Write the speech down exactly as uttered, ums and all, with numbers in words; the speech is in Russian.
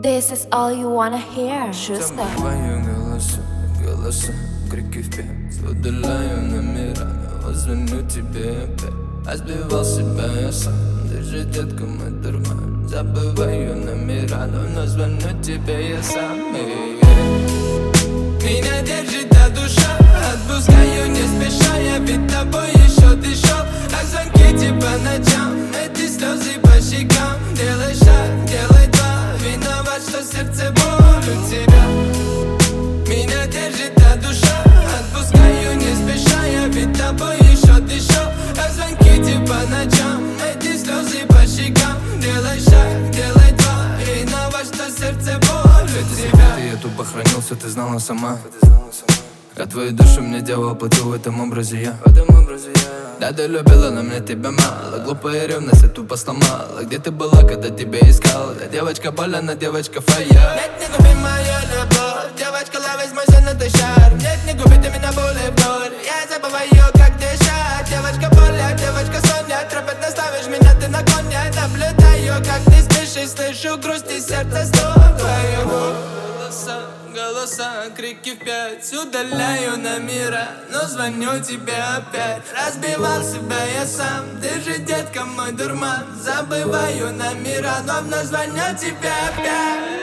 This is all you wanna hear. Шуста. Забываю голоса, голоса, крики в пять. Удаляю номера, но звоню тебе опять. А сбивал себя я сам, ты же, детка, мой дурман. Забываю номера, но звоню тебе я сам. Меня держит та душа, отпускаю не спеша. Я ведь тобой еще дышу, а звонки типа ночам. Эти слезы по щекам. Делай шаг, делай два, виноват, что сердце боль у тебя. Меня держит та душа, отпускаю не спеша. Я ведь тобой еще дышу, а звонки типа ночам. Эти слезы по щекам. Делай шаг, делай два, виноват, что сердце боль у тебя. Я тупо хранил, все ты знала сама. Я твою душу мне делал, платил в этом образе я. В этом образе я. Да, ты любила, но мне тебя мало. Глупая ревность я тупо сломала. Где ты была, когда тебя искал? Я девочка больно, она девочка фая. Нет, не губи мою любовь. Девочка, ловись мой золотой шар. Нет, не губи ты меня более вдоль. Я забываю, как дышать. Девочка Поля, девочка Соня. Трапезно ставишь меня, ты на коне. Наблюдаю, как ты спишь и слышу грусть и сердце стон твоего. Голоса, голоса, крики в пять. Удаляю номера, но звоню тебе опять. Разбивал себя я сам, ты же, детка, мой дурман. Забываю номера, но вновь звоню тебе опять.